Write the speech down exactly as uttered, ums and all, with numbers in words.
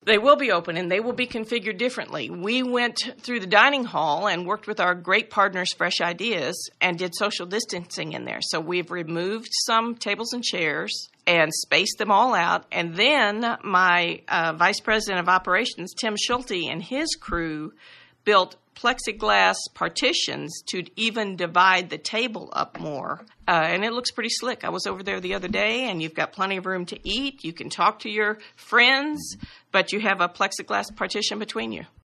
They will be open, and they will be configured differently. We went through the dining hall and worked with our great partners, Fresh Ideas, and did social distancing in there. So we've removed some tables and chairs and spaced them all out. And then my uh, vice president of operations, Tim Schulte, and his crew built plexiglass partitions to even divide the table up more. Uh, and it looks pretty slick. I was over there the other day, and you've got plenty of room to eat. You can talk to your friends, but you have a plexiglass partition between you.